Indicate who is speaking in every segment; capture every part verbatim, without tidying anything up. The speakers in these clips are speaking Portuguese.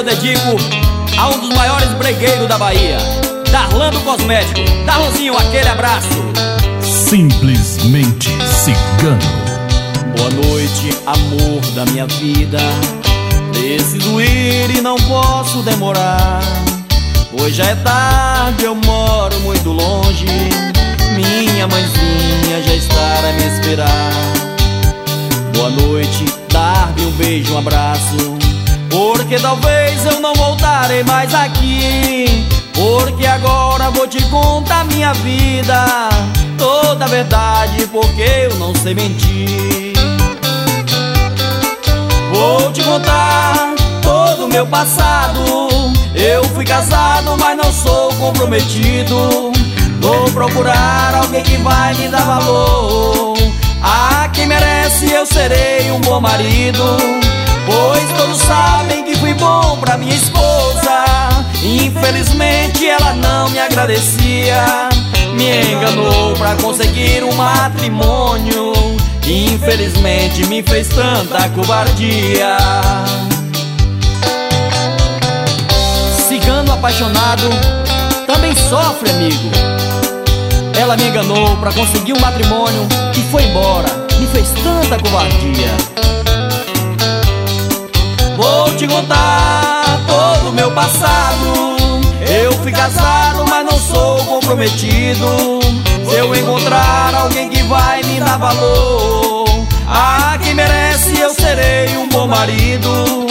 Speaker 1: dedico a um dos maiores bregueiros da Bahia, Darlan do Cosmético. Darlanzinho, aquele abraço.
Speaker 2: Simplesmente Cigano.
Speaker 1: Boa noite, amor da minha vida. Preciso ir e não posso demorar, pois já é tarde, eu moro muito longe. Minha mãezinha já está a me esperar. Boa noite, dar-me um beijo, um abraço, porque talvez eu não voltarei mais aqui. Porque agora vou te contar minha vida, toda a verdade, porque eu não sei mentir. Vou te contar todo o meu passado. Eu fui casado, mas não sou comprometido. Vou procurar alguém que vai me dar valor. A quem merece eu serei um bom marido, pois todos sabem que fui bom pra minha esposa. Infelizmente ela não me agradecia, me enganou pra conseguir um matrimônio. Infelizmente me fez tanta covardia. Cigano apaixonado também sofre, amigo. Ela me enganou pra conseguir um matrimônio e foi embora, me fez tanta covardia. Vou te contar todo o meu passado. Eu fui casado, mas não sou comprometido. Se eu encontrar alguém que vai me dar valor, a quem merece eu serei um bom marido,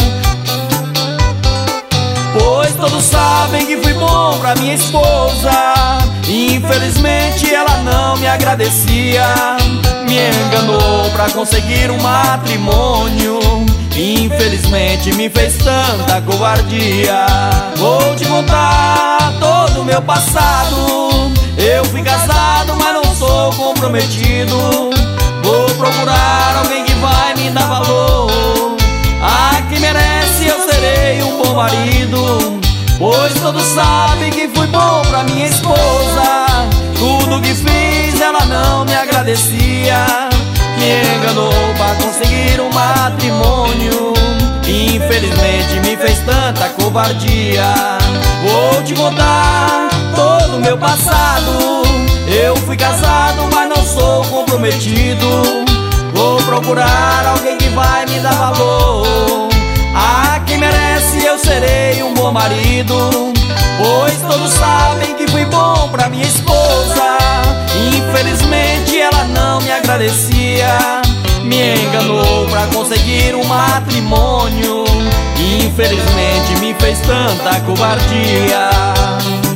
Speaker 1: pois todos sabem que fui bom pra minha esposa. Infelizmente ela não me agradecia, me enganou pra conseguir um matrimônio. Infelizmente me fez tanta covardia. Vou te contar todo o meu passado. Eu fui casado, mas não sou comprometido. Vou procurar alguém que vai me dar valor. A quem merece eu serei um bom marido, pois todos sabem que fui bom pra minha esposa. Tudo que fiz ela não me agradecia, me enganou pra conseguir um matrimônio. Infelizmente me fez tanta covardia. Vou te contar todo o meu passado. Eu fui casado, mas não sou comprometido. Vou procurar alguém que vai me dar valor. A quem merece eu serei um bom marido, pois todos sabem que fui bom pra minha esposa. Infelizmente ela não me agradecia, me enganou pra conseguir um matrimônio. Infelizmente me fez tanta covardia.